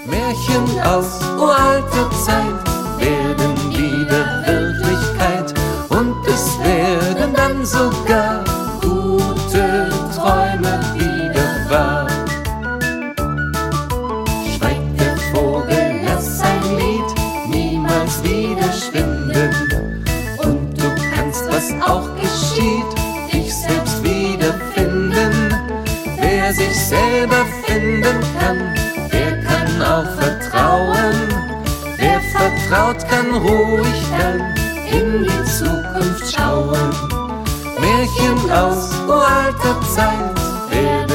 Märchen aus uralter Zeit werden wieder Wirklichkeit und es werden dann sogar gute Träume wieder wahr. Schweigt der Vogel, lass sein Lied niemals wieder schwinden und du kannst, was auch geschieht, dich selbst wiederfinden. Wer sich selber finden kann, der kann auch vertrauen. Wer vertraut, kann ruhig dann in die Zukunft schauen. Märchen aus uralter Zeit werden